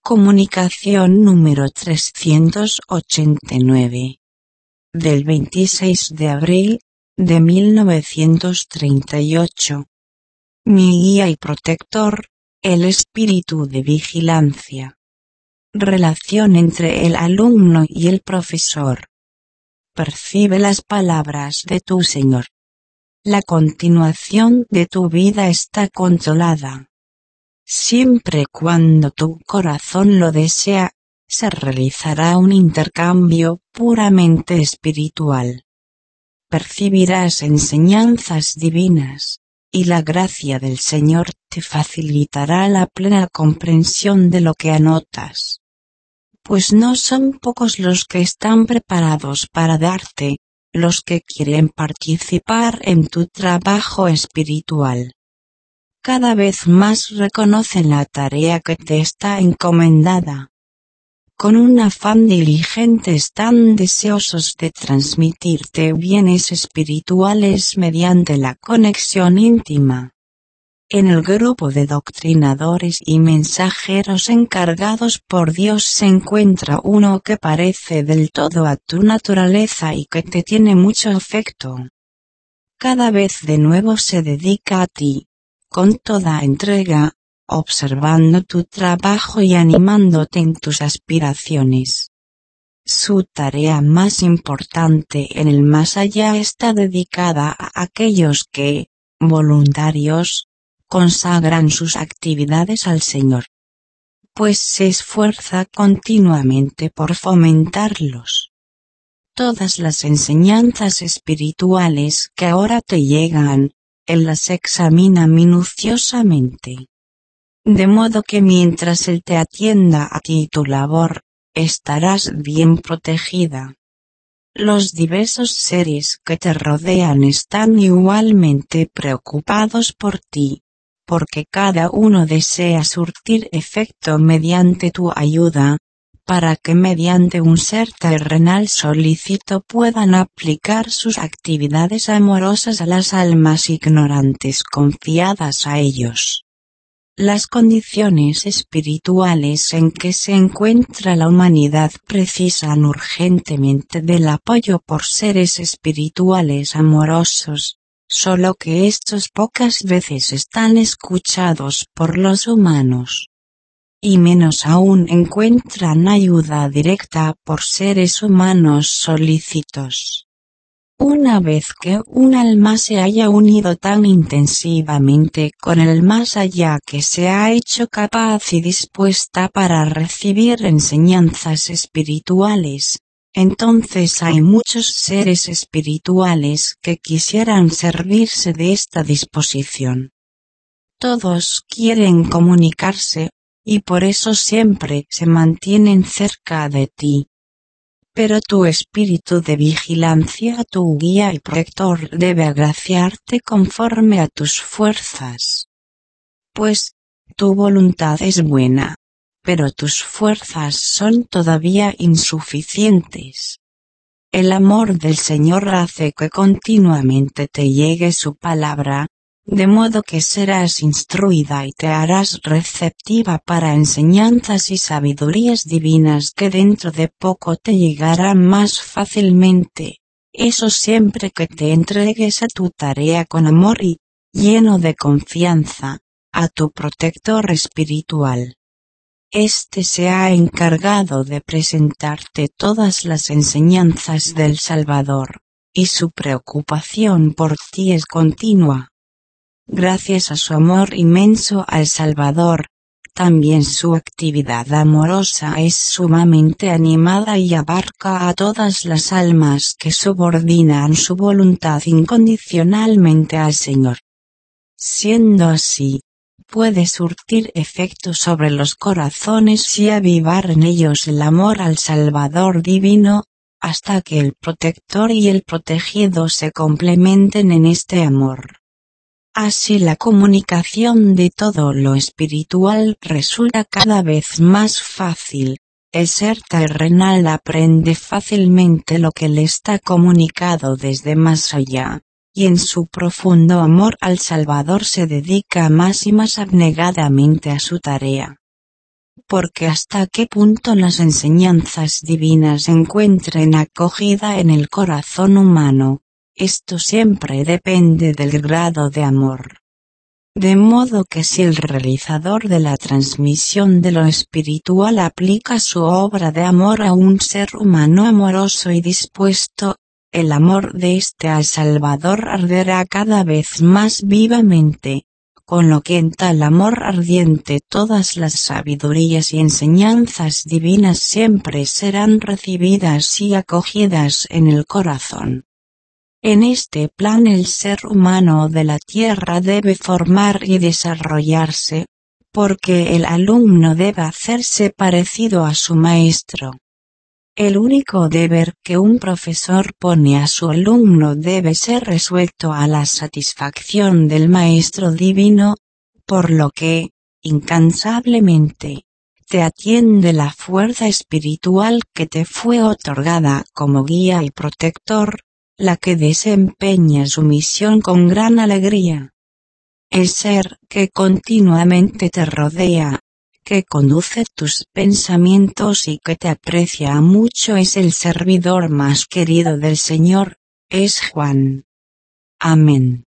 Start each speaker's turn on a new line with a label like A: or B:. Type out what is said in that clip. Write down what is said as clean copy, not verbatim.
A: Comunicación número 389. Del 26 de abril, de 1938. Mi guía y protector, el espíritu de vigilancia. Relación entre el alumno y el profesor. Percibe las palabras de tu Señor. La continuación de tu vida está controlada. Siempre cuando tu corazón lo desea, se realizará un intercambio puramente espiritual. Percibirás enseñanzas divinas, y la gracia del Señor te facilitará la plena comprensión de lo que anotas. Pues no son pocos los que están preparados para darte, los que quieren participar en tu trabajo espiritual. Cada vez más reconocen la tarea que te está encomendada. Con un afán diligente están deseosos de transmitirte bienes espirituales mediante la conexión íntima. En el grupo de doctrinadores y mensajeros encargados por Dios se encuentra uno que parece del todo a tu naturaleza y que te tiene mucho afecto. Cada vez de nuevo se dedica a ti, con toda entrega, observando tu trabajo y animándote en tus aspiraciones. Su tarea más importante en el más allá está dedicada a aquellos que, voluntarios, consagran sus actividades al Señor. Pues se esfuerza continuamente por fomentarlos. Todas las enseñanzas espirituales que ahora te llegan, Él las examina minuciosamente. De modo que mientras Él te atienda a ti y tu labor, estarás bien protegida. Los diversos seres que te rodean están igualmente preocupados por ti, porque cada uno desea surtir efecto mediante tu ayuda, para que mediante un ser terrenal solícito puedan aplicar sus actividades amorosas a las almas ignorantes confiadas a ellos. Las condiciones espirituales en que se encuentra la humanidad precisan urgentemente del apoyo por seres espirituales amorosos, solo que estos pocas veces están escuchados por los humanos. Y menos aún encuentran ayuda directa por seres humanos solícitos. Una vez que un alma se haya unido tan intensivamente con el más allá que se ha hecho capaz y dispuesta para recibir enseñanzas espirituales, entonces hay muchos seres espirituales que quisieran servirse de esta disposición. Todos quieren comunicarse, y por eso siempre se mantienen cerca de ti. Pero tu espíritu de vigilancia, tu guía y protector debe agraciarte conforme a tus fuerzas. Pues, tu voluntad es buena, pero tus fuerzas son todavía insuficientes. El amor del Señor hace que continuamente te llegue su palabra, de modo que serás instruida y te harás receptiva para enseñanzas y sabidurías divinas que dentro de poco te llegarán más fácilmente, eso siempre que te entregues a tu tarea con amor y, lleno de confianza, a tu protector espiritual. Este se ha encargado de presentarte todas las enseñanzas del Salvador, y su preocupación por ti es continua. Gracias a su amor inmenso al Salvador, también su actividad amorosa es sumamente animada y abarca a todas las almas que subordinan su voluntad incondicionalmente al Señor. Siendo así, puede surtir efecto sobre los corazones y avivar en ellos el amor al Salvador divino, hasta que el protector y el protegido se complementen en este amor. Así la comunicación de todo lo espiritual resulta cada vez más fácil. El ser terrenal aprende fácilmente lo que le está comunicado desde más allá, y en su profundo amor al Salvador se dedica más y más abnegadamente a su tarea. porque hasta qué punto las enseñanzas divinas encuentren acogida en el corazón humano, esto siempre depende del grado de amor. De modo que si el realizador de la transmisión de lo espiritual aplica su obra de amor a un ser humano amoroso y dispuesto, el amor de éste al Salvador arderá cada vez más vivamente, con lo que en tal amor ardiente todas las sabidurías y enseñanzas divinas siempre serán recibidas y acogidas en el corazón. En este plan el ser humano de la tierra debe formar y desarrollarse, porque el alumno debe hacerse parecido a su maestro. El único deber que un profesor pone a su alumno debe ser resuelto a la satisfacción del Maestro Divino, por lo que, incansablemente, te atiende la fuerza espiritual que te fue otorgada como guía y protector, la que desempeña su misión con gran alegría. El ser que continuamente te rodea, que conduce tus pensamientos y que te aprecia mucho es el servidor más querido del Señor, es Juan. Amén.